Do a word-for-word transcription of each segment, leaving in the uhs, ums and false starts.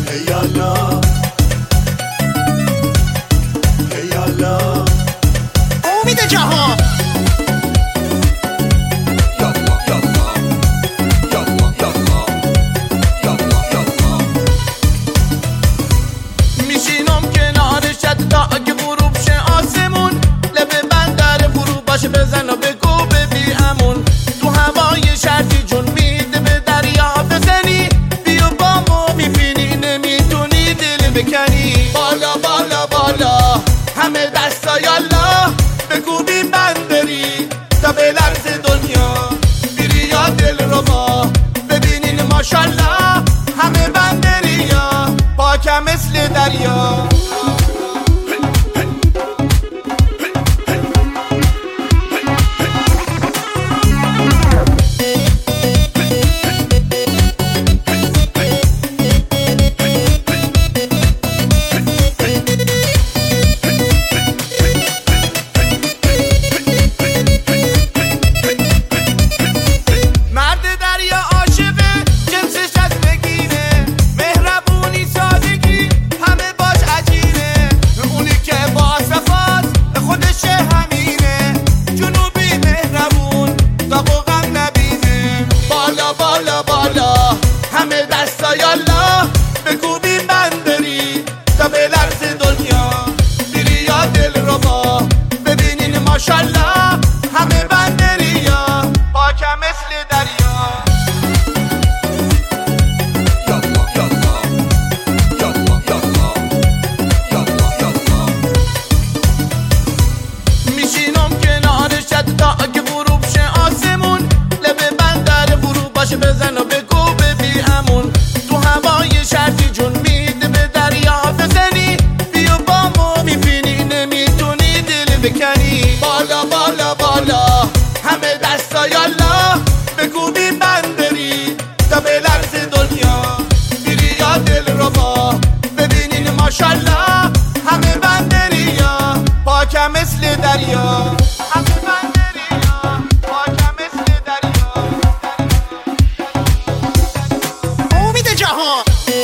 هیالا هیالا امید جهان میشینم کنارش تا اگه غروب شه آسمون لبه بندر فرو باشه بزن و بگو ببی همون تو هوای شرطی جون میده به دریا بزنی بیا با ما میبینی نمیتونی دل بکنی بالا بالا بالا همه دستا یالا بگو بی بندری تا به لرز دنیا بیری یا دل رو با ببینین ماشالله همه بندری یا پاکم مثل دریا همه دستا یالا بگو بی بندری تا به لرز دنیا بیری یا دل رو با ببینین ماشالله همه بندری یا پاکم مثل دریا میشینم کنارش تا اگه غروب شه آسمون لبه بندر فرو باشه بزن و بگو ببی همون تو هوای شرطی جون میده به دریا بزنی بیا با ما میبینی نمیتونی دل بکنی بالا بالا بالا همه دستا یالا بگو بی بندری تا به لرز دنیا بیری یا دل رو با ببینین ماشالله همه بندری یا پاکم مثل دریا همه بندری یا پاکم مثل دریا امید جهان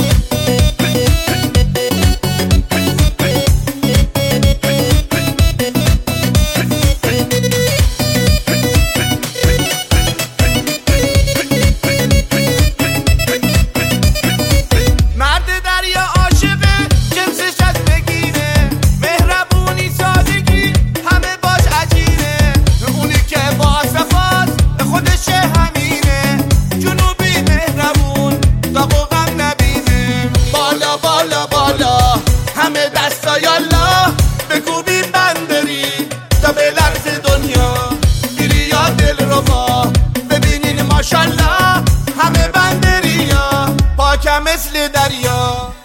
همه دستا یالا بگو بی بندری تا به لرز دنیا بیری یا دل رو با ببینین ماشالله همه بندری یا پاکم مثل دریا